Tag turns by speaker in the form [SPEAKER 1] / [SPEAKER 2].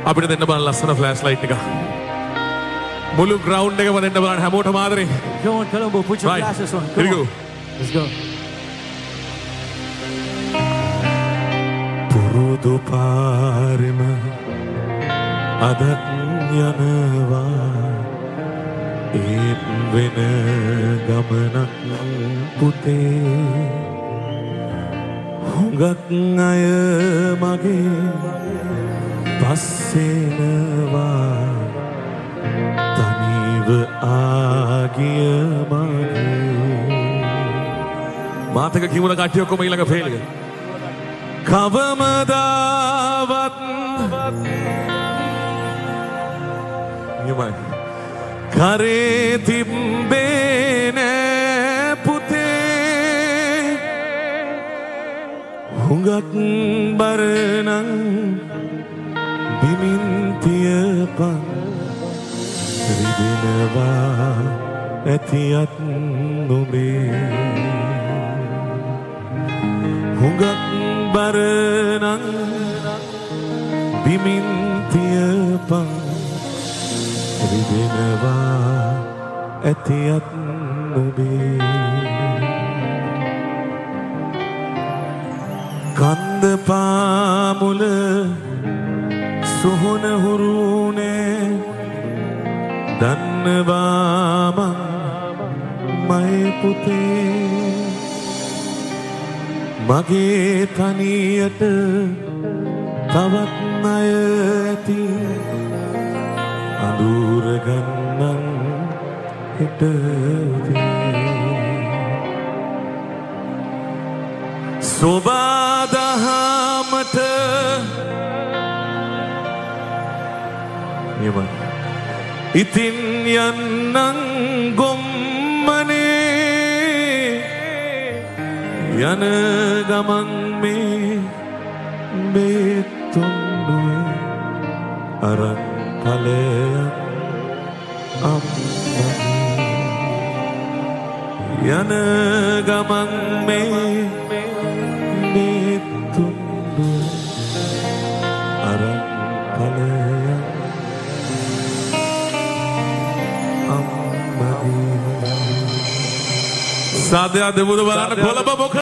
[SPEAKER 1] අපිට දෙන්න බලන්න ලස්සන ෆ්ලෑෂ් ලයිට් එක. මුළු ග්‍රවුන්ඩ් එකම දෙන්න බලන්න හැමෝටම ආදරේ.
[SPEAKER 2] Come on, Colombo, put your glasses on.
[SPEAKER 1] Here we go.
[SPEAKER 2] Let's go.
[SPEAKER 1] පුරුදු පාරෙම අදත් යනවා ඒත් වෙන ගමනක් පුතේ හුඟක් අය මගේ පස්සෙනවා තනිව ආගිය මගේ මාතක කිව්වල කට්ටිය ඔක්කොම ඊළඟ ෆේල් එක කවමදාවත් යමයි කරේ තිබ්බේ නෑ පුතේ හුඟක් බරනං බිමින් තියපන් රිදෙනවා ඇතියත් නොබේ හුඟක් බරනං බිමින් තියපන් රිදෙනවා ඇතියත් නොබේ කන්ද පාමුල සොහොන හුරුනේ දන්නවා මං මයි පුතේ මගේ තනියට තවත් අය ඇති අඳුරගන්නන් හිට සොබාදහමට ඉතින් යන්නන් ගොම්මනේ යන ගමන් මේ බේතුන්දුවේ අරන් ඵලයක් අම්මා යන ගමන් මේ බේතුන්දුවේ අරන් ඵලයක් අම්මා සාදයා දෙමුද බලන්න කොළඹ මොකද